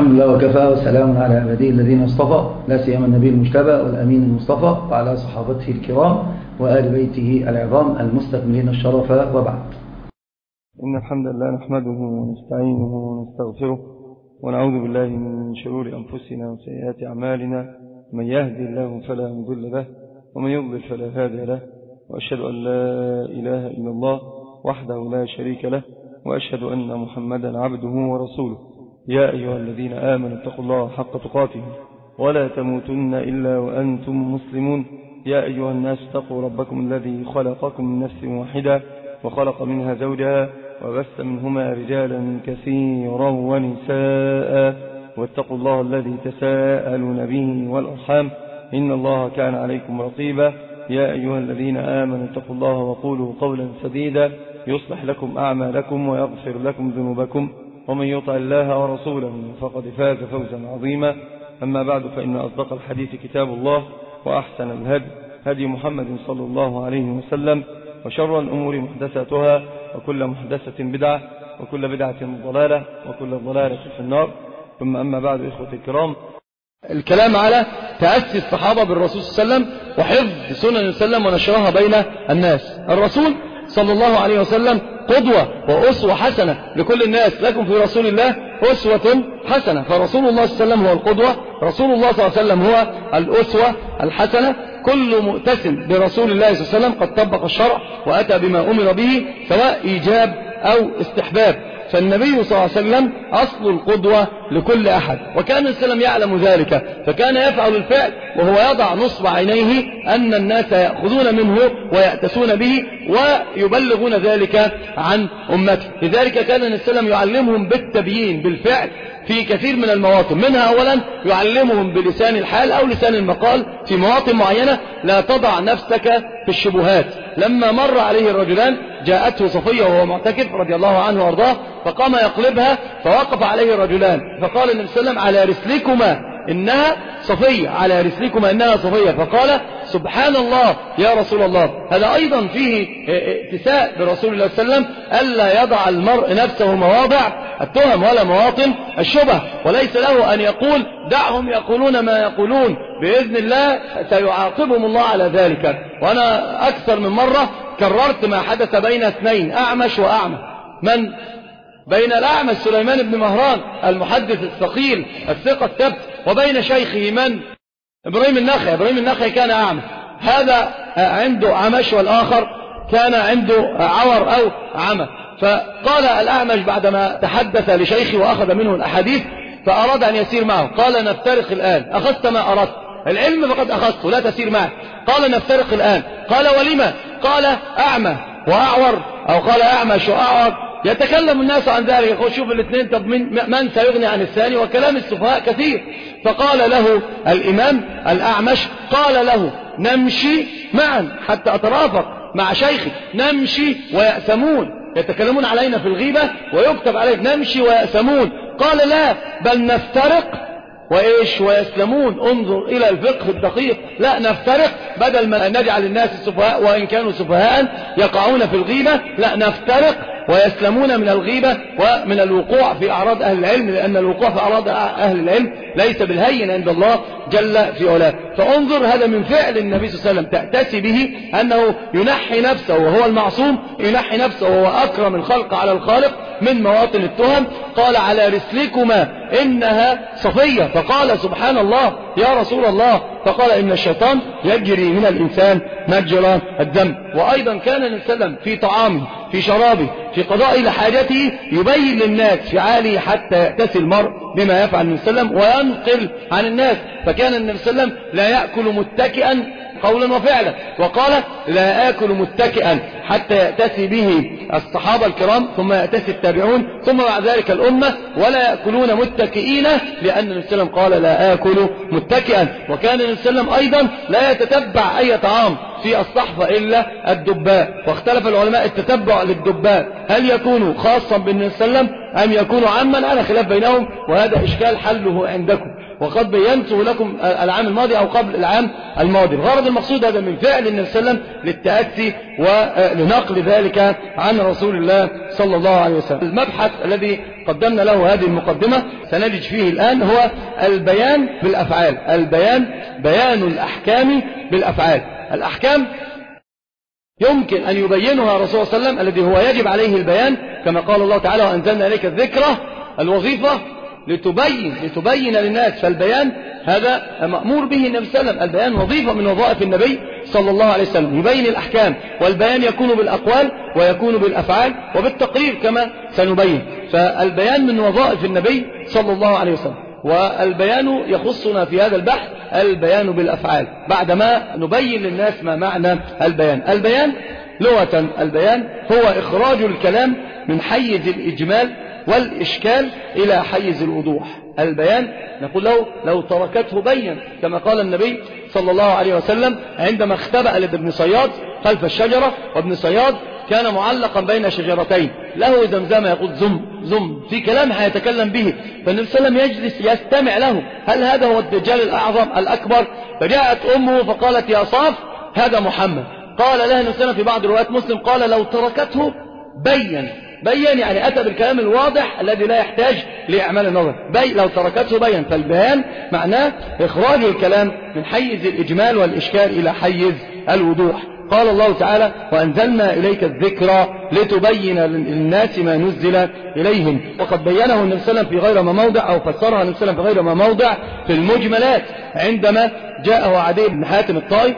الحمد لله وكفى، وسلام على عباده الذين اصطفى، لا سيما النبي المجتبى والأمين المصطفى وعلى صحابته الكرام وآل بيته العظام المستكملين الشرف، وبعد. إن الحمد لله نحمده ونستعينه ونستغفره ونعوذ بالله من شرور أنفسنا وسيئات أعمالنا، من يهدي الله فلا مضل له ومن يضلل فلا هادي له، وأشهد أن لا إله إلا الله وحده لا شريك له، وأشهد أن محمدا عبده ورسوله. يا أيها الذين آمنوا اتقوا الله حق تقاته ولا تموتن إلا وأنتم مسلمون. يا أيها الناس اتقوا ربكم الذي خلقكم من نفس واحدة وخلق منها زوجها وبث منهما رجالا كثيرا ونساء، واتقوا الله الذي تساءلون به والأرحام إن الله كان عليكم رقيبا. يا أيها الذين آمنوا اتقوا الله وقولوا قولا سديدا يصلح لكم أعمالكم ويغفر لكم ذنوبكم، ومن يطع الله ورسوله فقد فاز فوزا عظيما. أما بعد، فإن أصدق الحديث كتاب الله، وأحسن الهدي هدي محمد صلى الله عليه وسلم، وشر الأمور محدثاتها، وكل محدثة بدعة، وكل بدعة ضلالة، وكل ضلالة في النار. ثم أما بعد، إخوة الكرام، الكلام على تأسي الصحابة بالرسول صلى الله عليه وسلم وحفظ سنن وسلم ونشرها بين الناس. الرسول صلى الله عليه وسلم قدوة وأسوة حسنة لكل الناس، لكم في رسول الله أسوة حسنة. فرسول الله صلى الله عليه وسلم هو القدوة، رسول الله صلى الله عليه وسلم هو الأسوة الحسنة. كل مؤتسم برسول الله صلى الله عليه وسلم قد طبق الشرع وأتى بما أمر به، سواء إيجاب أو استحباب. فالنبي صلى الله عليه وسلم أصل القدوة لكل أحد، وكان النبي صلى الله عليه وسلم يعلم ذلك، فكان يفعل الفعل وهو يضع نصب عينيه أن الناس يأخذون منه ويأتسون به ويبلغون ذلك عن أمته. لذلك كان النبي صلى الله عليه وسلم يعلمهم بالتبيين بالفعل في كثير من المواطن، منها أولا يعلمهم بلسان الحال أو لسان المقال في مواطن معينة. لا تضع نفسك في الشبهات. لما مر عليه الرجلان جاءته صفية وهو معتكف رضي الله عنه وارضاه، فقام يقلبها، فوقف عليه الرجلان فقال النبي صلى الله عليه وسلم: على رسلكما إنها صفية، على رسلكما إنها صفية. فقال: سبحان الله يا رسول الله. هذا أيضا فيه اتساء برسول الله صلى الله عليه وسلم، ألا يضع المرء نفسه مواضع التهم ولا مواطن الشبه، وليس له أن يقول دعهم يقولون ما يقولون، بإذن الله سيعاقبهم الله على ذلك. وأنا أكثر من مرة كررت ما حدث بين اثنين، أعمش وأعمى. من بين الأعمش سليمان بن مهران المحدث الثقيل الثقة الثبت، وبين شيخه من إبراهيم النخعي. إبراهيم النخعي كان أعمى، هذا عنده عمش والآخر كان عنده عور أو عمى. فقال الأعمش بعدما تحدث لشيخه وأخذ منه الأحاديث فأراد أن يسير معه، قال: نفترق الآن، أخذت ما أردت، العلم فقد أخذته، لا تسير معه. قال: نفترق الآن. قال: ولما؟ قال: أعمى وأعور، أو قال: أعمش وأعور. يتكلم الناس عن ذلك، يقول: شوف الاثنين، طب من سيغني عن الثاني؟ وكلام السفهاء كثير. فقال له الإمام الأعمش، قال له: نمشي معا حتى أترافق مع شيخي، نمشي ويأثمون، يتكلمون علينا في الغيبة ويكتب عليك نمشي ويأثمون. قال: لا، بل نفترق ويسلمون. انظر إلى الفقه الدقيق، لا نفترق، بدل ما نجعل الناس السفهاء وإن كانوا سفهاء يقعون في الغيبة، لا نفترق ويسلمون من الغيبة ومن الوقوع في أعراض أهل العلم، لأن الوقوع في أعراض أهل العلم ليس بالهين عند الله جل في علاه. فانظر، هذا من فعل النبي صلى الله عليه وسلم تأتسي به، أنه ينحي نفسه وهو المعصوم، ينحي نفسه وهو أكرم الخلق على الخالق من مواطن التهم. قال: على رسلكما إنها صفية. فقال: سبحان الله يا رسول الله. فقال: إن الشيطان يجري من الإنسان مجرى الدم. وأيضا كان النبي صلى الله عليه وسلم في طعامه، في شرابه، في قضاء لحاجته يبين للناس فعاله حتى يأتسي المرء بما يفعل النبي صلى الله عليه وسلم وينقل عن الناس. فكان النبي صلى الله عليه وسلم لا يأكل متكئا قولا وفعلا، وقال: لا آكل متكئا حتى يأتسي به الصحابة الكرام، ثم يأتسي التابعون، ثم بعد ذلك الأمة، ولا يأكلون متكئين، لأن النبي صلى الله عليه وسلم قال: لا آكل متكئا. وكان النبي صلى الله عليه وسلم أيضا لا يتتبع أي طعام في الصحفة إلا الدباء. واختلف العلماء التتبع للدباء هل يكون خاصا بالنبي صلى الله عليه وسلم أم يكون عاما، على خلاف بينهم، وهذا إشكال حله عندكم. وقد بينته لكم العام الماضي أو قبل العام الماضي. الغرض المقصود هذا من فعل النبي صلى الله عليه وسلم للتأسي ولنقل ذلك عن رسول الله صلى الله عليه وسلم. المبحث الذي قدمنا له هذه المقدمة سنجد فيه الآن هو البيان بالأفعال. بيان الأحكام بالأفعال. الأحكام يمكن أن يبينها رسول الله صلى الله عليه وسلم الذي هو يجب عليه البيان، كما قال الله تعالى وأنزلنا إليك الذكرى. الوظيفة لتبين للناس، فالبيان هذا مأمور به النبي صلى الله عليه وسلم. البيان وظيفة من وظائف النبي صلى الله عليه وسلم، يبين الأحكام، والبيان يكون بالأقوال ويكون بالأفعال وبالتقرير كما سنبين. فالبيان من وظائف النبي صلى الله عليه وسلم، والبيان يخصنا في هذا البحث البيان بالأفعال بعدما نبين للناس ما معنى البيان. البيان لغة، البيان هو إخراج الكلام من حيز الإجمال والإشكال إلى حيز الوضوح. البيان نقول له لو تركته بين، كما قال النبي صلى الله عليه وسلم عندما اختبأ لابن صياد خلف الشجرة، وابن صياد كان معلقا بين شجرتين له زمزمة يقول زم في كلام هيتكلم به، فالنبي صلى الله عليه وسلم يجلس يستمع له، هل هذا هو الدجال الأعظم الأكبر؟ فجاءت أمه فقالت يا صاف هذا محمد. قال لها النبي صلى الله عليه وسلم في بعض روايات مسلم قال لو تركته بين يعني أتى بالكلام الواضح الذي لا يحتاج لإعمال النظر. لو تركته بين. فالبيان معناه إخراج الكلام من حيز الإجمال والإشكال إلى حيز الوضوح. قال الله تعالى وأنزلنا إليك الذكرى لتبين للناس ما نزل إليهم. وقد بينه النبي صلى الله عليه وسلم في غير ما موضع، أو فسرها النبي صلى الله عليه وسلم في غير ما موضع في المجملات، عندما جاءه عدي بن حاتم الطائي.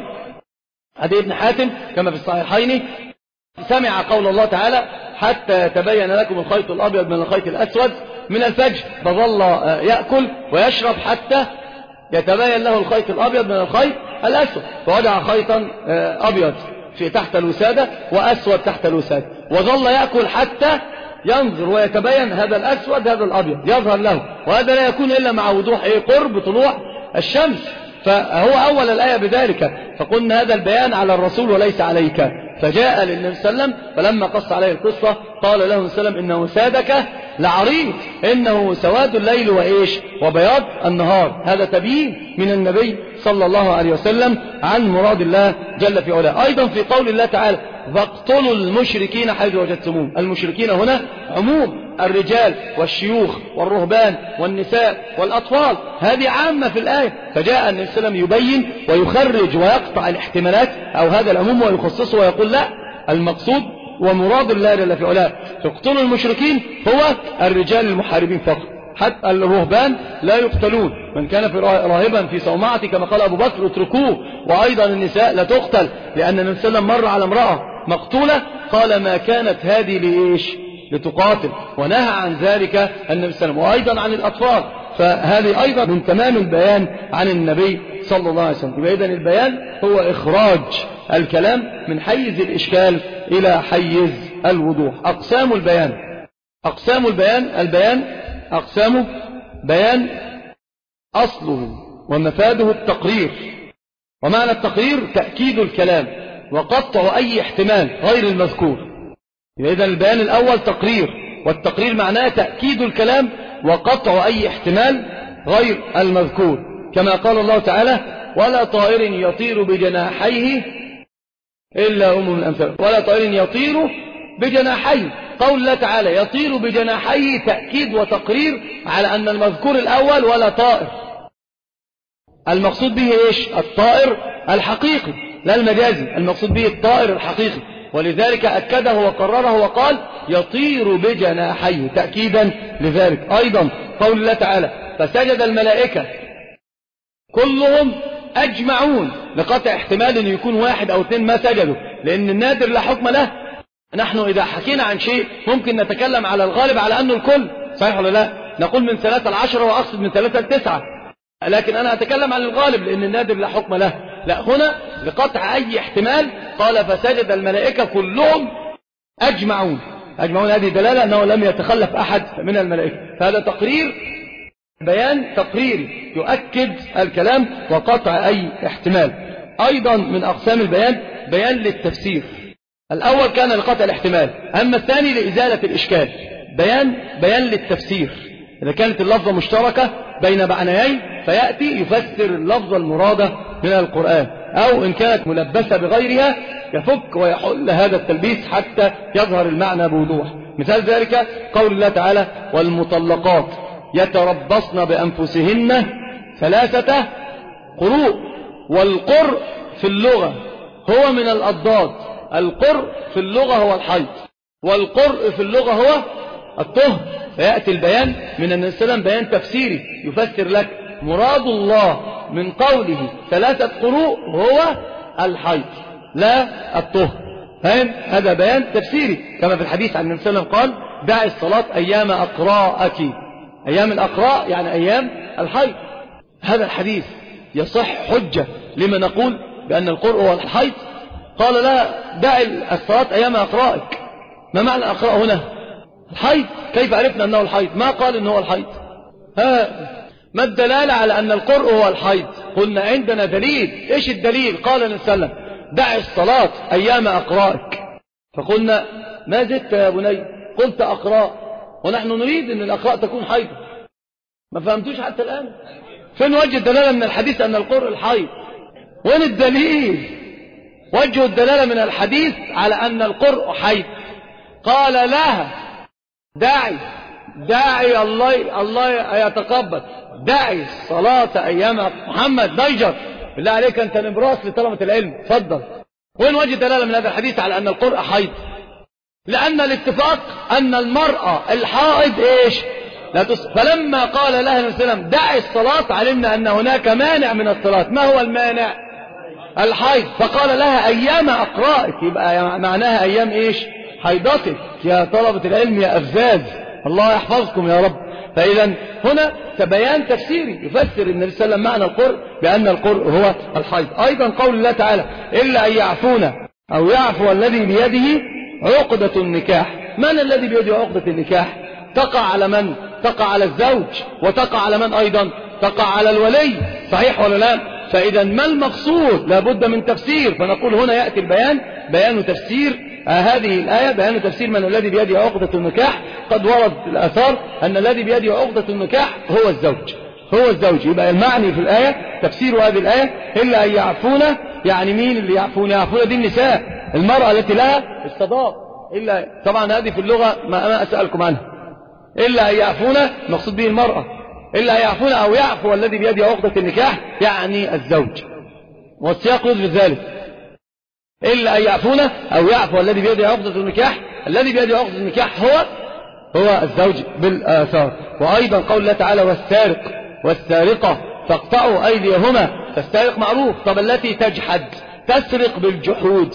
عدي بن حاتم كما في الصحيحين سمع قول الله تعالى حتى يتبين لكم الخيط الأبيض من الخيط الأسود من الفجر، فظل يأكل ويشرب حتى يتبين له الخيط الأبيض من الخيط الأسود، فوضع خيطا أبيض في تحت الوسادة وأسود تحت الوسادة، وظل يأكل حتى ينظر ويتبين هذا الأسود هذا الأبيض يظهر له، وهذا لا يكون إلا مع وضوح قرب طلوع الشمس. فهو أول الآية بذلك، فقلنا هذا البيان على الرسول وليس عليك. فجاء للنبي صلى الله عليه وسلم فلما قص عليه القصة قال له النبي صلى الله عليه وسلم إنه سادك لعريض، إنه سواد الليل وبياض النهار. هذا تبيين من النبي صلى الله عليه وسلم عن مراد الله جل في علاه. أيضا في قول الله تعالى فاقتلوا المشركين حيث وجدتموهم. المشركين هنا عموم الرجال والشيوخ والرهبان والنساء والأطفال، هذه عامة في الآية. فجاء النبي صلى الله عليه وسلم يبين ويخرج ويقطع الاحتمالات أو هذا العموم ويخصصه ويقول لا، المقصود ومراد الله جل في علاه تقتلوا المشركين هو الرجال المحاربين فقط، حتى الرهبان لا يقتلون، من كان في راهبا في صومعة كما قال أبو بكر اتركوه. وأيضا النساء لا تقتل، لأن النبي صلى الله عليه وسلم مر على امرأة مقتولة قال ما كانت هذه لتقاتل، ونهى عن ذلك النبي صلى الله عليه وسلم. وأيضا عن الأطفال، فهذه أيضا من تمام البيان عن النبي صلى الله عليه وسلم. إذن البيان هو إخراج الكلام من حيز الإشكال إلى حيز الوضوح. أقسام البيان البيان أقسامه بيان أصله ومفاده التقرير، ومعنى التقرير تأكيد الكلام وقطع أي احتمال غير المذكور. إذن البيان الأول تقرير، والتقرير معناه تأكيد الكلام وقطع أي احتمال غير المذكور، كما قال الله تعالى ولا طائر يطير بجناحيه إلا أمم الأمثال، ولا طائر يطير بجناحيه. قول الله تعالى يطير بجناحيه تأكيد وتقرير على أن المذكور الأول ولا طائر، المقصود به الطائر الحقيقي لا المجازي، المقصود به الطائر الحقيقي، ولذلك أكده وقرره وقال يطير بجناحيه تأكيدا لذلك. أيضا قول الله تعالى فسجد الملائكة كلهم أجمعون، لقطع احتمال أن يكون واحد أو اثنين ما سجدوا، لأن النادر لا حكم له. نحن إذا حكينا عن شيء ممكن نتكلم على الغالب على أنه الكل، صحيح ولا لا؟ نقول من 3 ل10 وأقصد من 3 ل9، لكن أنا أتكلم عن الغالب لأن النادر لا حكم له. لا، هنا لقطع أي احتمال قال فسجد الملائكة كلهم أجمعون. هذه دلالة أنه لم يتخلف أحد من الملائكة، فهذا تقرير، بيان تقريري يؤكد الكلام وقطع أي احتمال. أيضا من أقسام البيان بيان للتفسير. الأول كان لقطع الاحتمال، أما الثاني لإزالة الإشكال. بيان للتفسير، إذا كانت اللفظة مشتركة بين معنيين فيأتي يفسر اللفظ المرادة من القرآن، أو إن كانت ملبسة بغيرها يفك ويحل هذا التلبيس حتى يظهر المعنى بوضوح. مثال ذلك قول الله تعالى: والمطلقات يتربصن بأنفسهن 3 قروء. والقرء في اللغة هو من الأضداد، القرء في اللغة هو الحيض، والقرء في اللغة هو الطهر. فيأتي البيان من النبي صلى الله عليه وسلم بيان تفسيري يفسر لك مراد الله من قوله 3 قروء هو الحيض لا الطهر. فهم؟ هذا بيان تفسيري، كما في الحديث عن النبي صلى الله عليه وسلم قال: دع الصلاة أيام أقراءك. أيام الأقراء يعني أيام الحيض. هذا الحديث يصح حجة لما نقول بأن القرء هو الحيض؟ قال: لا، دع الصلاة أيام أقراءك. ما معنى أقراء هنا؟ الحيض. كيف عرفنا أنه الحيض؟ ما قال أنه هو الحيض. ما الدلالة على أن القرء هو الحيض؟ قلنا عندنا دليل. إيش الدليل؟ قال النبي صلى الله عليه وسلم: دع الصلاة أيام أقراءك. فقلنا: ما زدت يا بني؟ قلت أقراء، ونحن نريد أن الأقراء تكون حيض. ما فهمتوش حتى الآن؟ فين وجه الدلالة من الحديث أن القرء الحيض؟ وين الدليل؟ وجه الدلالة من الحديث على أن القرء حيض. قال لها: داعي الله يتقبل، داعي الصلاة أيام. محمد نيجر، بالله عليك أنت نبراس لطلبة العلم، تفضل. وين وجه الدلالة من هذا الحديث على أن القرء حيض؟ لأن الاتفاق أن المرأة الحائض إيش؟ لا فلما قال لها النبي صلى الله عليه وسلم: داعي الصلاة، علمنا أن هناك مانع من الصلاة. ما هو المانع؟ الحيض. فقال لها: أيام أقرائك، يبقى معناها أيام إيش؟ حيضتك يا طلبة العلم يا أفزاز، الله يحفظكم يا رب. فإذا هنا بيان تفسيري يفسر النبي صلى الله عليه وسلم معنى القرء بأن القرء هو الحيض. أيضا قول الله تعالى: إلا أن يعفون أو يعفو الذي بيده عقدة النكاح. من الذي بيده عقدة النكاح؟ تقع على من؟ تقع على الزوج، وتقع على من أيضا؟ تقع على الولي، صحيح ولا لا؟ فإذا ما المقصود؟ لابد من تفسير. فنقول هنا يأتي البيان، بيان تفسير هذه الآية، بيان تفسير من الذي بيده عقدة النكاح. قد ورد الآثار أن الذي بيده عقدة النكاح هو الزوج، هو الزوج. يبقى المعني في الآية تفسير هذه الآية: إلا أن يعفون. يعني مين اللي يعفون؟ يعفون دي النساء، المرأة التي لها الصداق. إلا طبعا هذه في اللغة ما أسألكم عنها. إلا أن يعفون مقصود به المرأة. إلا أن يعفون أو يعفو الذي بيده عقدة النكاح يعني الزوج، والسياق يدل ذلك. إلا أن يعفون أو يعفو الذي بيده عقدة النكاح. الذي بيده عقدة النكاح هو الزوج بالآثار. وأيضا قول الله تعالى: والسارق والسارقة فاقطعوا أيديهما. فالسارق معروف. طب التي تجحد تسرق بالجحود،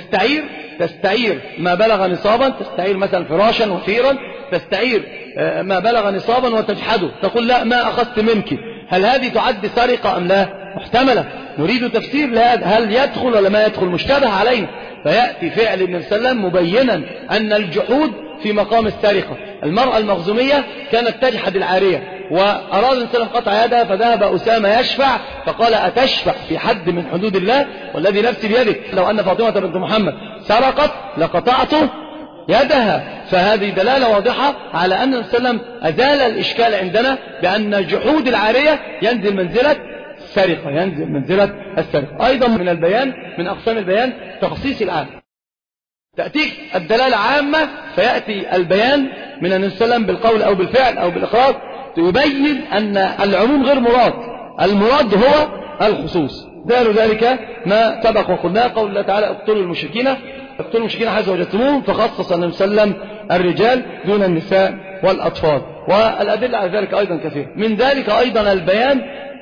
تستعير ما بلغ نصابا، تستعير مثلا فراشا وثيرا، تستعير ما بلغ نصابا وتجحده، تقول: لا، ما أخذت منك. هل هذه تعد سرقة أم لا؟ محتملة. نريد تفسير لهذا، هل يدخل ولا ما يدخل؟ مشتبه علينا. فيأتي فعل النبي صلى الله عليه وسلم مبينا أن الجحود في مقام السرقة. المرأة المخزومية كانت تجحد العارية، وأراد النبي صلى الله عليه وسلم قطع يدها، فذهب أسامة يشفع، فقال: أتشفع في حد من حدود الله؟ والذي نفسي بيدك لو أن فاطمة بنت محمد سرقت لقطعت يدها. فهذه دلالة واضحة على أن النبي صلى الله عليه وسلم أزال الإشكال عندنا بأن جحود العارية ينزل منزلة السرقة، ينزل منزلة السرقة. أيضا من البيان، من أقسام البيان، تخصيص العام. تأتيك الدلالة عامة، فيأتي البيان من النبي صلى الله عليه وسلم بالقول أو بالفعل أو بالإقرار، يبين أن العموم غير مراد، المراد هو الخصوص. دال ذلك ما سبق وقلناه، قول الله تعالى: اقتلوا المشركين حيث وجدتموهم. فخصص النبي صلى الله عليه وسلم الرجال دون النساء والأطفال. والأدلة على ذلك أيضا كثير. من ذلك أيضا البيان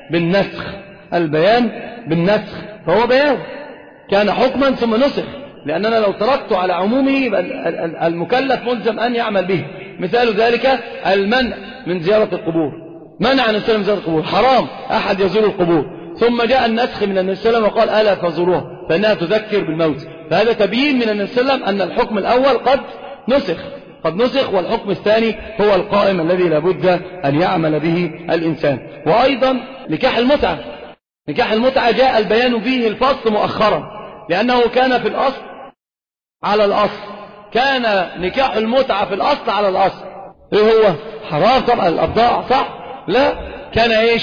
بالنسخ، فهو بيان كان حكما ثم نسخ، لأننا لو تركت على عمومه يبقى المكلف ملزم أن يعمل به. مثال ذلك المنع من زيارة القبور. منع النبي صلى الله عليه وسلم من زيارة القبور، حرام أحد يزور القبور. ثم جاء النسخ من النبي صلى الله عليه وسلم وقال: ألا فزوروها فإنها تذكر بالموت. فهذا تبيين من النبي صلى الله عليه وسلم أن الحكم الأول قد نسخ، والحكم الثاني هو القائم الذي لابد أن يعمل به الإنسان. وأيضا نكاح المتعة جاء البيان فيه الفصل مؤخرا، لأنه كان في الأصل على الأصل. كان نكاح المتعة في الأصل على الأصل. إيه هو؟ حرام طبعا الأبضاع، صح؟ لا، كان إيش؟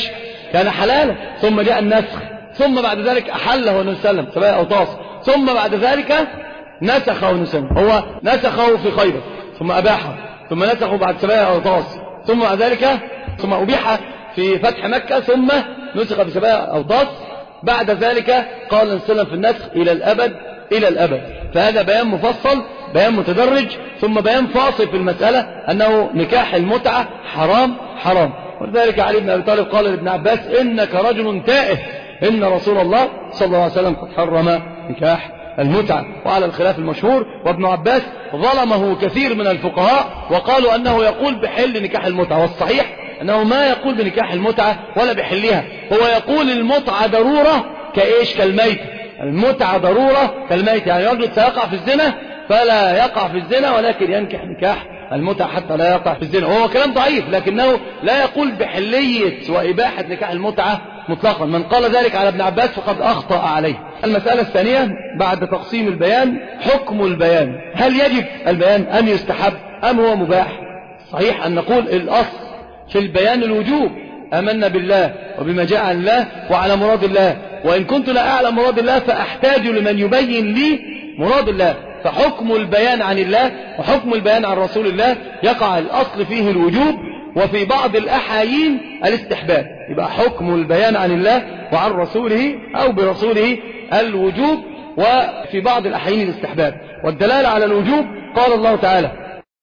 كان حلالا، ثم جاء النسخ، ثم بعد ذلك أحله النبي صلى الله عليه وسلم 7 أوطاس، ثم بعد ذلك نسخه النبي صلى الله عليه وسلم، هو نسخه في خيبر ثم أباحه، ثم نسخه بعد 7 أوطاس، ثم بعد ذلك ثم أبيح في فتح مكة، ثم نسخ في 7 أوطاس. بعد ذلك قال النبي صلى الله عليه وسلم في النسخ إلى الأبد إلى الأبد. فهذا بيان مفصل، بيان متدرج، ثم بيان فاصل في المسألة أنه نكاح المتعة حرام. ولذلك علي بن أبي طالب قال لابن عباس: إنك رجل تائه، إن رسول الله صلى الله عليه وسلم قد حرم نكاح المتعة. وعلى الخلاف المشهور، وابن عباس ظلمه كثير من الفقهاء وقالوا أنه يقول بحل نكاح المتعة، والصحيح أنه ما يقول بنكاح المتعة ولا بحلها، هو يقول المتعة ضرورة كالميت، المتعة ضرورة كالميت، يعني رجل سيقع في الزنا فلا يقع في الزنا، ولكن ينكح نكاح المتعة حتى لا يقع في الزنا. وهو كلام ضعيف، لكنه لا يقول بحلية وإباحة نكاح المتعة مطلقا. من قال ذلك على ابن عباس فقد أخطأ عليه. المسألة الثانية بعد تقسيم البيان، حكم البيان، هل يجب البيان أم يستحب أم هو مباح؟ صحيح أن نقول الأصل في البيان الوجوب، آمنا بالله وبما جاء عن الله وعلى مراد الله، وإن كنت لا أعلم مراد الله فأحتاج لمن يبين لي مراد الله. فحكم البيان عن الله وحكم البيان عن رسول الله يقع الأصل فيه الوجوب، وفي بعض الأحايين الاستحباب. يبقى حكم البيان عن الله وعن رسوله أو برسوله الوجوب، وفي بعض الأحايين الاستحباب. والدلالة على الوجوب قال الله تعالى: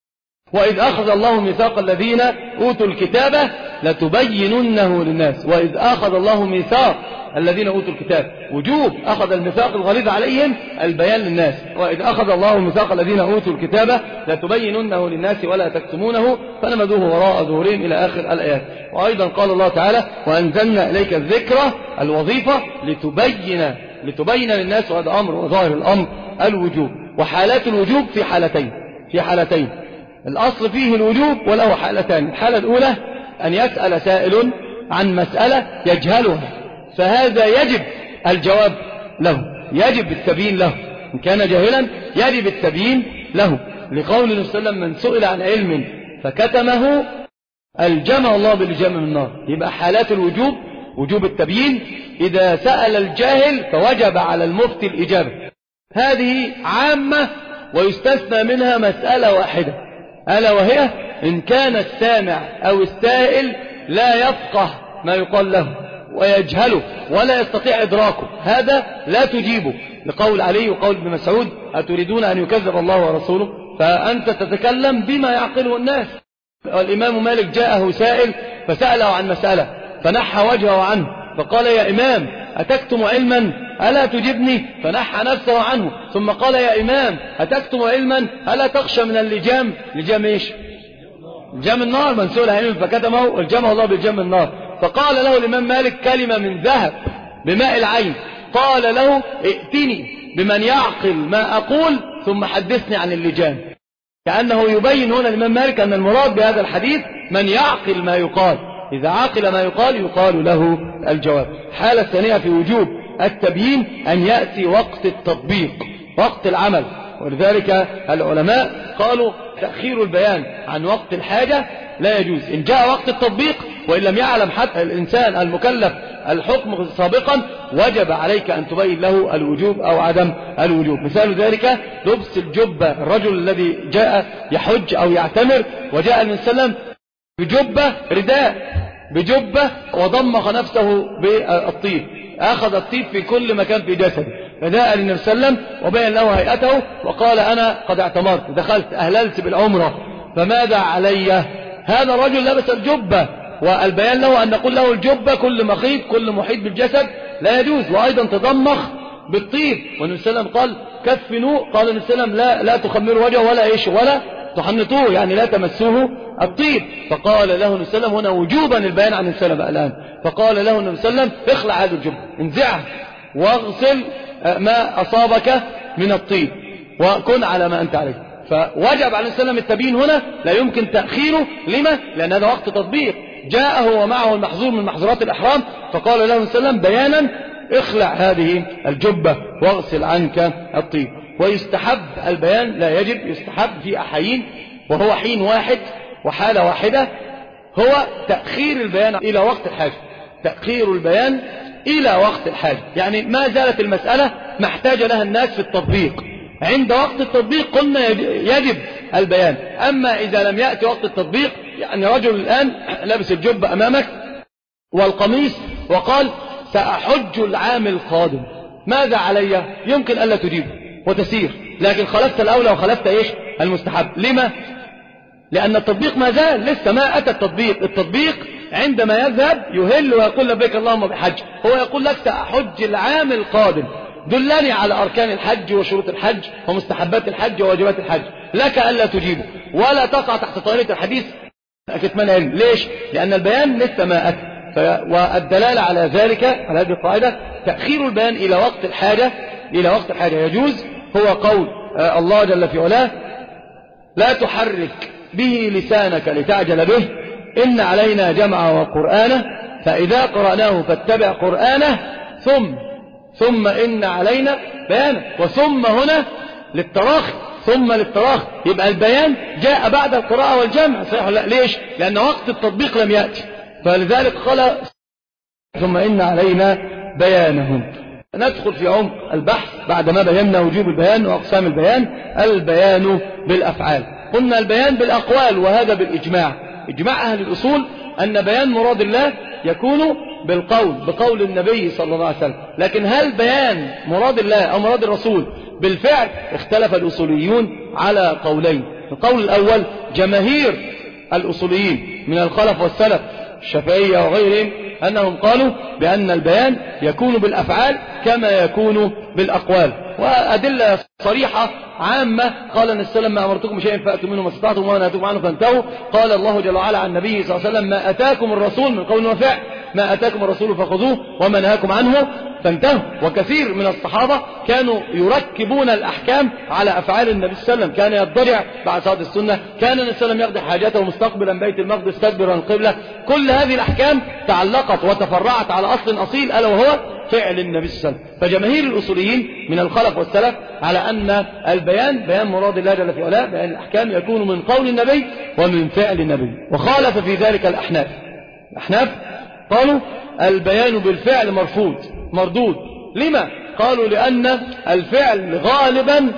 وإذ أخذ الله ميثاق الذين أوتوا الكتاب لتبيننه للناس. وإذ أخذ الله ميثاق الذين أوتوا الكتاب، وجوب، أخذ الميثاق الغليظ عليهم البيان للناس. وإذ أخذ الله ميثاق الذين أوتوا الكتاب لتبيننه للناس ولا تكتمونه فنبذوه وراء ظهورهم إلى آخر الآيات. وأيضا قال الله تعالى: وأنزلنا إليك الذكرى، الوظيفة لتبين للناس، وهذا أمر، وظاهر الأمر الوجوب. وحالات الوجوب في حالتين الأصل فيه الوجوب، وله حالتان. الحالة الأولى أن يسأل سائل عن مسألة يجهلها، فهذا يجب الجواب له، يجب التبيين له. إن كان جاهلا يجب التبيين له، لقول النبي صلى الله عليه وسلم: من سئل عن علم فكتمه الجمه الله بالجم من النار. يبقى حالات الوجوب: وجوب التبيين، إذا سأل الجاهل فوجب على المفتي الإجابة. هذه عامة، ويستثنى منها مسألة واحدة، ألا وهي إن كان السامع أو السائل لا يفقه ما يقال له ويجهله ولا يستطيع إدراكه، هذا لا تجيبه، لقول علي وقول ابن مسعود: أتريدون أن يكذب الله ورسوله؟ فأنت تتكلم بما يعقله الناس. الإمام مالك جاءه سائل فسأله عن مسألة فنحى وجهه عنه، فقال: يا إمام أتكتم علما ألا تجبني؟ فنحى نفسه عنه. ثم قال: يا إمام أتكتم علما ألا تخشى من اللجام؟ لجام إيش؟ لجام النار. من سئل علم فكتمه الجمه الله بالجم النار. فقال له الإمام مالك كلمة من ذهب بماء العين، قال له: ائتني بمن يعقل ما أقول ثم حدثني عن اللجام. كأنه يبين هنا الإمام مالك أن المراد بهذا الحديث من يعقل ما يقال، إذا عقل ما يقال له الجواب. الحالة الثانية في وجوب التبيين أن يأتي وقت التطبيق، وقت العمل. ولذلك العلماء قالوا تأخير البيان عن وقت الحاجة لا يجوز إن جاء وقت التطبيق، وإن لم يعلم حتى الإنسان المكلف الحكم سابقا وجب عليك أن تبين له الوجوب أو عدم الوجوب. مثال ذلك لبس الجبة، الرجل الذي جاء يحج أو يعتمر وجاء النبي صلى الله عليه وسلم بجبة رداء، بجبة، وضمخ نفسه بالطيب، أخذ الطيب في كل مكان في جسده، فجاء للنبي صلى الله عليه وسلم وبين له هيئته وقال: أنا قد اعتمرت، دخلت أهللت بالعمرة، فماذا علي؟ هذا الرجل لبس الجبة، والبيان له أن نقول له الجبة كل مخيط كل محيط بالجسد لا يجوز. وأيضا تضمخ بالطيب، والنبي صلى الله عليه وسلم قال: كفنوه، قال النبي صلى الله عليه وسلم: لا تخمروا وجهه ولا إيش ولا تحنطوه، يعني لا تمسوه الطيب. فقال له النبي صلى الله عليه وسلم هنا وجوبا البيان عن النبي صلى الله عليه وسلم الآن، فقال له النبي صلى الله عليه وسلم: اخلع هذا الجبة، انزعه واغسل ما أصابك من الطيب وكن على ما أنت عليه. فوجب عليه السلام التبيين هنا، لا يمكن تأخيره. لما؟ لأن هذا وقت تطبيق. جاءه ومعه المحظور من محظورات الإحرام، فقال له النبي صلى الله عليه وسلم بيانا: اخلع هذه الجبة واغسل عنك الطيب. ويستحب البيان، لا يجب، يستحب في أحيين، وهو حين واحد وحالة واحدة، هو تأخير البيان إلى وقت الحاجة. تأخير البيان إلى وقت الحاجة. يعني ما زالت المسألة محتاجة لها الناس في التطبيق. عند وقت التطبيق قلنا يجب البيان. أما إذا لم يأتي وقت التطبيق، يعني رجل الآن لابس الجب أمامك والقميص وقال سأحج العام القادم، ماذا علي؟ يمكن ألا تجيبه وتسير، لكن خلفت الأولى وخلفت إيش؟ المستحب. لما؟ لأن التطبيق ما زال، لسه ما أتى التطبيق. التطبيق عندما يذهب يهل ويقول لبيك اللهم بحج، هو يقول لك سأحج العام القادم، دلني على أركان الحج وشروط الحج ومستحبات الحج وواجبات الحج، لك ألا تجيبه ولا تقع تحت طائلة الحديث كتمان علم. ليش؟ لأن البيان لسه ما أتى. والدلالة على ذلك، على هذه القاعدة، تأخير البيان إلى وقت الحاجة، إلى وقت الحاجة يجوز. هو قول الله جل في علاه لا تحرك به لسانك لتعجل به إن علينا جمعه وقرآنه فإذا قرأناه فاتبع قرآنه ثم إن علينا بيانه. وثم هنا للتراخي، ثم للتراخي، يبقى البيان جاء بعد القراءة والجمع، صحيح ولا لا؟ ليش؟ لأن وقت التطبيق لم يأتي، فلذلك قال ثم إن علينا بيانهم. ندخل في عمق البحث بعد ما بينا وجوب البيان وأقسام البيان. البيان بالأفعال، قلنا البيان بالأقوال، وهذا بالإجماع، إجماع أهل الأصول أن بيان مراد الله يكون بالقول، بقول النبي صلى الله عليه وسلم. لكن هل بيان مراد الله أو مراد الرسول بالفعل؟ اختلف الأصوليون على قولين. القول الأول جماهير الأصوليين من الخلف والسلف الشافعية وغيرهم أنهم قالوا بأن البيان يكون بالأفعال كما يكون بالأقوال، وأدلة صريحة عامة. قال النبي صلى الله عليه وسلم ما أمرتكم بشيء فأتوا منه ما استطعتم وما نهيتكم عنه فانتهوا. قال الله جل وعلا عن النبي صلى الله عليه وسلم ما أتاكم الرسول من قول وفعل، ما أتاكم الرسول فخذوه وما نهاكم عنه فانتهوا. وكثير من الصحابة كانوا يركبون الأحكام على أفعال النبي صلى الله عليه وسلم. كان يضطجع بعد صلاة السنة، كان النبي صلى الله عليه وسلم يقضي حاجته مستقبلا بيت المقدس مستدبرا القبلة. كل هذه الأحكام تعلقت وتفرعت على أصل أصيل ألا وهو فعل النبي صلى الله عليه وسلم. فجماهير الأصوليين من الخلف والسلف على أن البيان بيان مراد الله جل في علاه، بيان الأحكام يكون من قول النبي ومن فعل النبي. وخالف في ذلك الأحناف. الأحناف قالوا البيان بالفعل مرفوض مردود. لما؟ قالوا لأن الفعل غالبا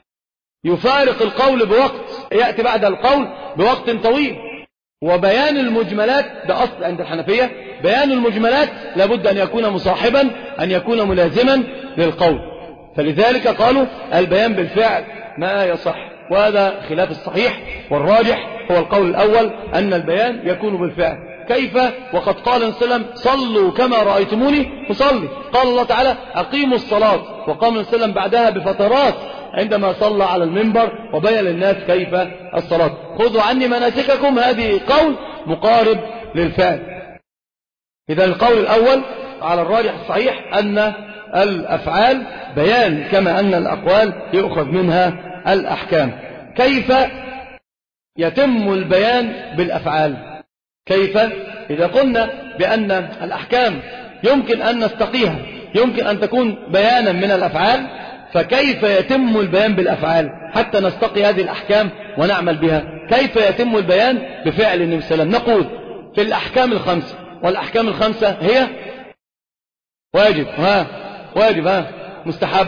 يفارق القول بوقت، يأتي بعد القول بوقت طويل. وبيان المجملات ده أصل عند الحنفية، بيان المجملات لابد أن يكون مصاحبا، أن يكون ملازما للقول. فلذلك قالوا البيان بالفعل ما يصح، وهذا خلاف الصحيح. والراجح هو القول الأول أن البيان يكون بالفعل. كيف وقد قال النبي صلى الله عليه وسلم صلوا كما رأيتموني أصلي؟ قال الله تعالى أقيموا الصلاة، وقام النبي صلى الله عليه وسلم بعدها بفترات عندما صلى على المنبر وبين للناس كيف الصلاة. خذوا عني مناسككم، هذه قول مقارب للفعل. إذا القول الأول على الراجح الصحيح أن الأفعال بيان كما أن الأقوال يؤخذ منها الأحكام. كيف يتم البيان بالأفعال؟ كيف؟ إذا قلنا بأن الأحكام يمكن أن نستقيها، يمكن أن تكون بيانا من الأفعال، فكيف يتم البيان بالأفعال حتى نستقي هذه الأحكام ونعمل بها؟ كيف يتم البيان بفعل النبي صلى الله عليه وسلم؟ نقول في الأحكام الخمسة، والأحكام الخمسة هي واجب، واجب، مستحب،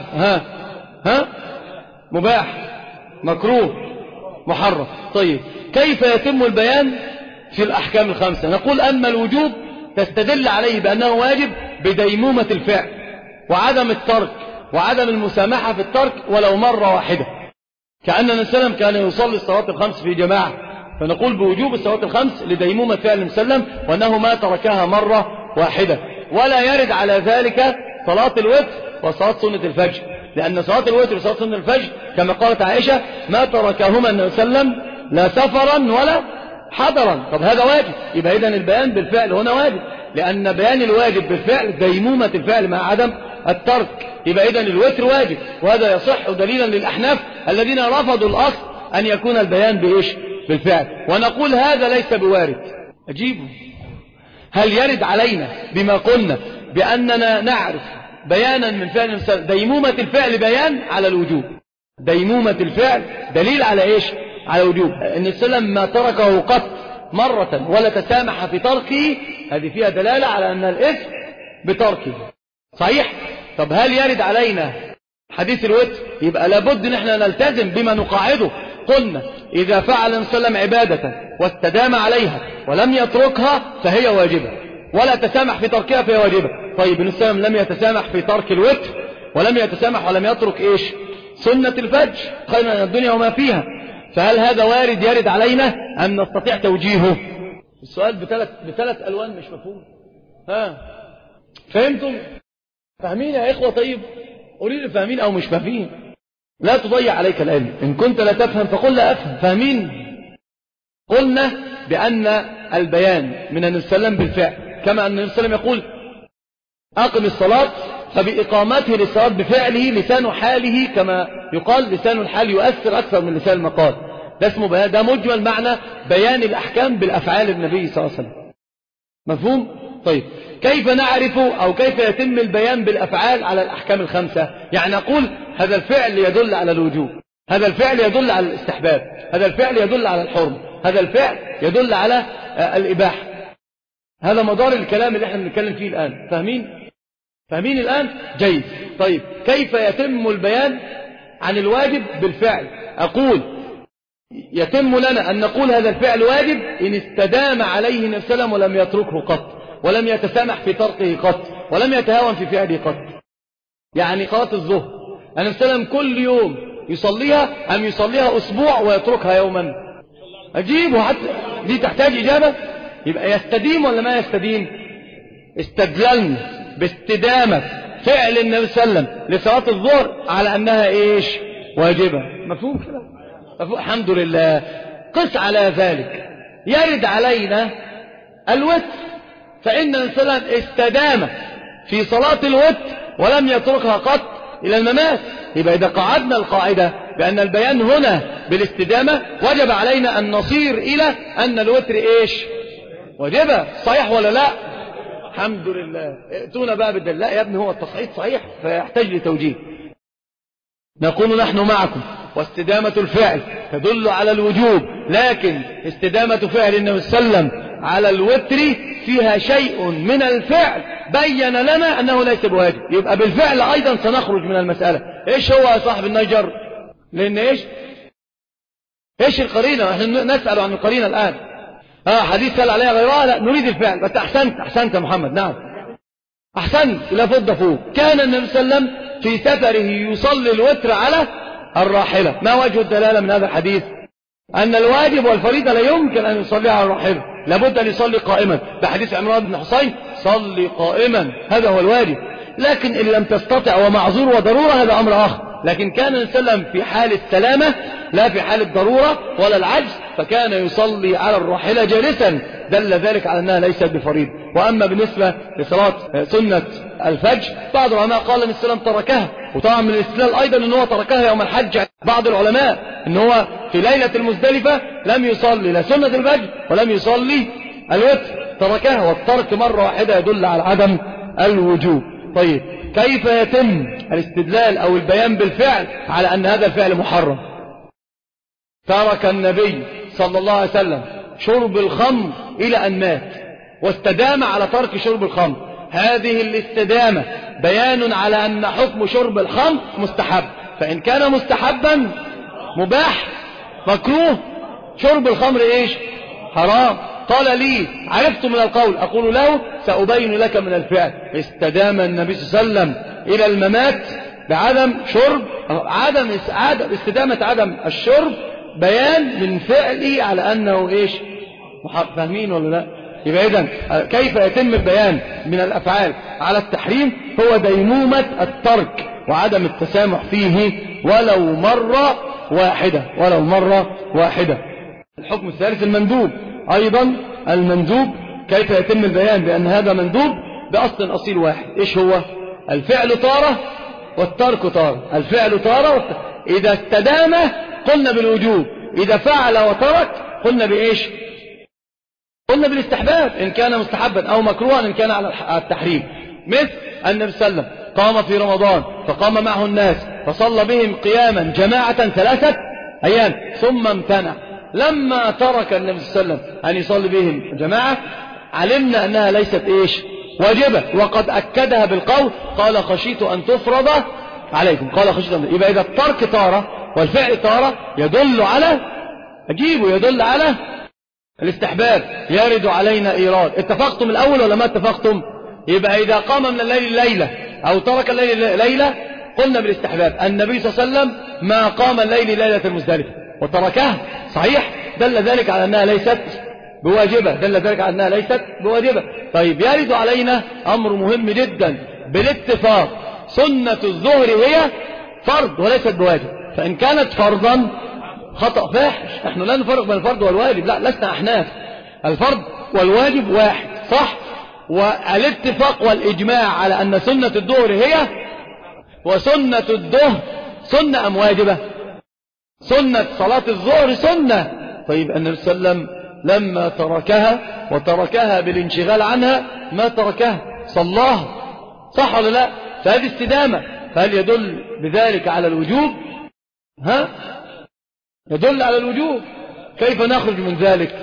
مباح، مكروه، محرم. طيب كيف يتم البيان في الأحكام الخمسة؟ نقول أما الوجوب تستدل عليه بأنه واجب بديمومة الفعل وعدم الترك وعدم المسامحة في الترك ولو مرة واحدة، كأن النبي صلى الله عليه وسلم كان يصلي الصلاة الخمس في جماعة، فنقول بوجوب الصلاة الخمس لديمومة فعل النبي صلى الله عليه وسلم وأنه ما تركها مرة واحدة. ولا يرد على ذلك صلاة الوتر وصلاة سنة الفجر، لأن صلاة الوتر وصلاة سنة الفجر كما قالت عائشة ما تركهما النبي صلى الله عليه وسلم لا سفرا ولا حضرا. طب هذا واجب، يبقى إذن البيان بالفعل هنا واجب، لأن بيان الواجب بالفعل ديمومة الفعل مع عدم الترك. يبقى إذن الوتر واجب، وهذا يصح دليلا للأحناف الذين رفضوا الأصل أن يكون البيان بإيش؟ بالفعل. ونقول هذا ليس بوارد. أجيبه، هل يرد علينا بما قلنا بأننا نعرف بيانا من فعل ديمومة الفعل بيان على الوجوب؟ ديمومة الفعل دليل على إيش؟ على وجوب. النبي صلى الله عليه وسلم ما تركه قط مرة ولا تسامح في تركه، هذه فيها دلالة على أن الإثم بتركه. صحيح؟ طب هل يرد علينا حديث الوتر؟ يبقى لابد ان احنا نلتزم بما نقاعده. قلنا إذا فعل النبي صلى الله عليه وسلم عبادة واستدام عليها ولم يتركها فهي واجبة، ولا تسامح في تركها فهي واجبة. طيب النبي صلى الله عليه وسلم لم يتسامح في ترك الوتر، ولم يتسامح ولم يترك إيش؟ سنة الفجر خير من الدنيا وما فيها. فهل هذا وارد يرد علينا أم نستطيع توجيهه؟ السؤال بثلاث ألوان مش مفهوم. فهمتم؟ فاهمين يا إخوة؟ طيب قولي لي فاهمين أو مش فاهمين. لا تضيع عليك العلم، إن كنت لا تفهم فقل لا أفهم. فاهمين؟ قلنا بأن البيان من النبي صلى الله عليه وسلم بالفعل، كما أن النبي صلى الله عليه وسلم يقول أقم الصلاة، فبإقامته للصلاة بفعله لسان حاله، كما يقال لسان الحال يؤثر أكثر من لسان المقال. ده اسمه بيان، ده مجمل معنى بيان الأحكام بالأفعال النبي صلى الله عليه وسلم. مفهوم؟ طيب كيف نعرف أو كيف يتم البيان بالأفعال على الأحكام الخمسة؟ يعني نقول هذا الفعل يدل على الوجوب، هذا الفعل يدل على الاستحباب، هذا الفعل يدل على الحرم، هذا الفعل يدل على الإباحة. هذا مدار الكلام اللي احنا بنتكلم فيه الآن. فاهمين الآن؟ جيد. طيب كيف يتم البيان عن الواجب بالفعل؟ أقول يتم لنا أن نقول هذا الفعل واجب إن استدام عليه النبي صلى الله عليه وسلم ولم يتركه قط، ولم يتسامح في تركه قط، ولم يتهاون في فعله قط. يعني صلاة الظهر النبي صلى الله عليه وسلم كل يوم يصليها أم يصليها أسبوع ويتركها يوما؟ أجيب، وحتى دي تحتاج إجابة. يبقى يستديم ولا ما يستديم؟ استدللنا باستدامة فعل النبي صلى الله عليه وسلم لصلاة الظهر على أنها إيش؟ واجبة. مفهوم كده؟ الحمد لله. قس على ذلك يرد علينا الوتر، فإن النبي صلى الله عليه وسلم استدام في صلاة الوتر ولم يتركها قط إلى الممات. يبقى إذا قعدنا القاعدة بأن البيان هنا بالاستدامة، وجب علينا أن نصير إلى أن الوتر إيش؟ واجبة. صحيح ولا لا؟ الحمد لله. ائتونا بقى بالدليل. لا يا ابني هو التصحيح صحيح فيحتاج لتوجيه. نقول نحن معكم واستدامة الفعل تدل على الوجوب، لكن استدامة فعل النبي صلى الله عليه وسلم على الوتر فيها شيء من الفعل بين لنا أنه ليس بواجب. يبقى بالفعل أيضا سنخرج من المسألة. إيش هو يا صاحب النجر؟ لأن إيش القرينة؟ نحن نسأل عن القرينة الآن. حديث سأل عليها غيرها؟ لا نريد الفعل. بس أحسنت يا محمد. نعم أحسنت. لا فض فوق. كان النبي صلى الله عليه وسلم في سفره يصلي الوتر على الراحلة. ما وجه الدلالة من هذا الحديث؟ أن الواجب والفريضة لا يمكن أن يصلي على الراحلة، لابد أن يصلي قائما. بحديث عمران بن حسين صلي قائما، هذا هو الواجب. لكن إن لم تستطع ومعذور وضرورة هذا أمر آخر. لكن كان النبي صلى الله عليه وسلم في حال السلامة لا في حال الضرورة ولا العجز، فكان يصلي على الراحلة جالسا، دل ذلك على أنها ليست بفريضة. وأما بالنسبة لصلاة سنة الفجر بعض العلماء قال أن السلام تركها، وطبعا من الاستدلال أيضا أنه تركها يوم الحج. بعض العلماء أنه في ليلة المزدلفة لم يصلي لا سنة الفجر ولم يصلي الوتر، تركها، والترك مرة واحدة يدل على عدم الوجوب. طيب كيف يتم الاستدلال أو البيان بالفعل على أن هذا الفعل محرم؟ ترك النبي صلى الله عليه وسلم شرب الخمر إلى أن مات، واستدام على ترك شرب الخمر. هذه الاستدامة بيان على أن حكم شرب الخمر مستحب، فإن كان مستحبا مباح، مكروه شرب الخمر إيش؟ حرام. قال لي عرفت من القول، أقول له سأبين لك من الفعل. استدام النبي صلى الله عليه وسلم إلى الممات بعدم شرب، عدم استدامة عدم الشرب بيان من فعله على أنه إيش؟ فاهمين ولا لا؟ يبقى إذن كيف يتم البيان من الأفعال على التحريم؟ هو ديمومة الترك وعدم التسامح فيه ولو مرة واحدة. الحكم الثالث المندوب. أيضا المندوب كيف يتم البيان بأن هذا مندوب؟ بأصل أصيل واحد. إيش هو؟ الفعل طارة والترك طارة. الفعل طارة إذا استدام قلنا بالوجوب، إذا فعل وترك قلنا بإيش؟ قلنا بالاستحباب إن كان مستحبا، أو مكروها إن كان على التحريم. مثل النبي صلى الله عليه وسلم قام في رمضان فقام معه الناس فصلى بهم قياما جماعة 3 أيام ثم امتنع، لما ترك النبي صلى الله عليه وسلم أن يصلي بهم جماعة علمنا أنها ليست واجبة، وقد أكدها بالقول قال خشيت أن تفرض عليكم. قال خشيت أن. يبقى إذا الترك طارة والفعل طارة يدل على الاستحباب، يرد علينا إيراد. اتفقتم الأول ولا ما اتفقتم؟ يبقى إذا قام من الليل ليلة أو ترك الليل ليلة قلنا بالاستحباب. النبي صلى الله عليه وسلم ما قام الليل ليلة المزدلفة وتركها، صحيح، دل ذلك على أنها ليست بواجبة. طيب يرد علينا أمر مهم جدا بالاتفاق، سنة الظهر هي فرض وليست بواجب، فإن كانت فرضا خطأ فاحش. نحن لا نفرق بين الفرض والواجب، لا، لسنا أحناف، الفرض والواجب واحد، صح. والاتفاق والإجماع على أن سنة الظهر هي، وسنة الظهر سنة أم واجبة؟ سنة صلاة الظهر سنة. طيب النبي صلى الله عليه وسلم لما تركها وتركها بالانشغال عنها ما تركها، صلاها، صح ولا لا؟ فهذه استدامة. فهل يدل بذلك على الوجوب؟ يدل على الوجوب. كيف نخرج من ذلك؟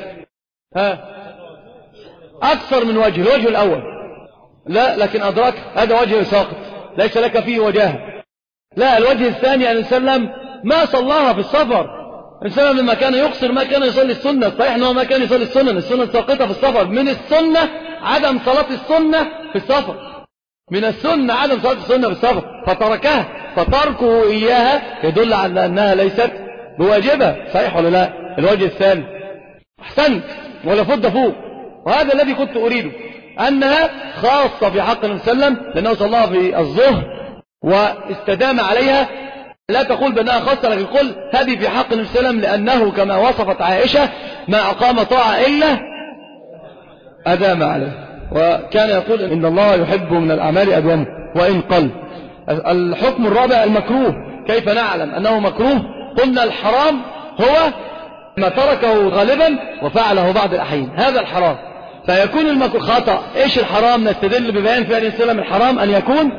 أكثر من وجه. الوجه الأول لا، لكن أدرك هذا وجه ساقط ليس لك فيه وجاهة. لا، الوجه الثاني أن السلام ما صلاها في السفر. السلام لما كان يقصر ما كان يصلي السنة، صحيح أنه ما كان يصلي السنة ساقطة في السفر. من السنة عدم صلاة السنة في السفر، من السنة عدم صلاة السنة في السفر، فتركها. فتركه إياها يدل على أنها ليست بواجبة، صحيح ولا لا؟ الوجه الثاني أحسنت ولا فض فوق، وهذا الذي كنت أريده، أنها خاصة في حق النبي صلى الله عليه وسلم لأنه صلاها في الظهر واستدام عليها. لا تقول بأنها خاصة، لكن قل هذه في حق النبي صلى الله عليه وسلم، لأنه كما وصفت عائشة ما أقام طاعة إلا أدام عليه، وكان يقول إن الله يحب من الأعمال أدومه وإن قل. الحكم الرابع المكروه. كيف نعلم أنه مكروه؟ قلنا الحرام هو ما تركه غالبا وفعله بعض الأحيان، هذا الحرام. فيكون المكروه خطأ. إيش الحرام؟ نستدل ببيان فعل السلام. الحرام أن يكون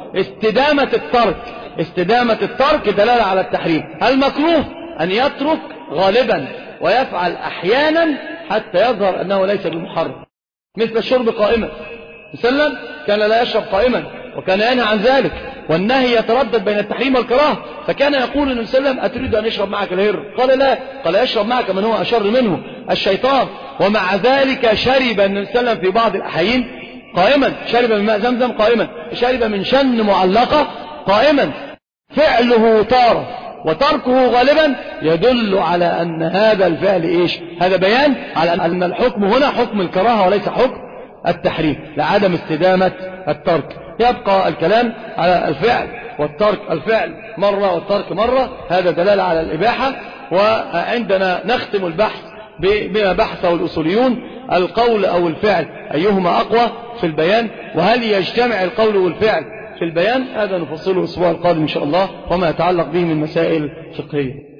استدامة الترك دلالة على التحريم. المكروه أن يترك غالبا ويفعل أحيانا حتى يظهر أنه ليس بمحرم، مثل الشرب قائما. وسلم كان لا يشرب قائما وكان ينهى عن ذلك، والنهي يتردد بين التحريم والكراهه. فكان يقول النبي صلى الله عليه وسلم أتريد أن يشرب معك الهر؟ قال لا، قال يشرب معك من هو أشر منه، الشيطان. ومع ذلك شرب النبي صلى الله عليه وسلم في بعض الأحيان قائما، شرب من ماء زمزم قائما، شرب من شن معلقة قائما. فعله طار وتركه غالبا يدل على أن هذا الفعل إيش؟ هذا بيان على أن الحكم هنا حكم الكراهة وليس حكم التحريم، لعدم استدامة الترك. يبقى الكلام على الفعل والترك، الفعل مرة والترك مرة، هذا دلالة على الإباحة. وعندنا نختم البحث بما بحثه الأصوليون، القول أو الفعل أيهما أقوى في البيان، وهل يجتمع القول والفعل في البيان؟ هذا نفصله الأسبوع القادم إن شاء الله، وما يتعلق به من مسائل فقهية.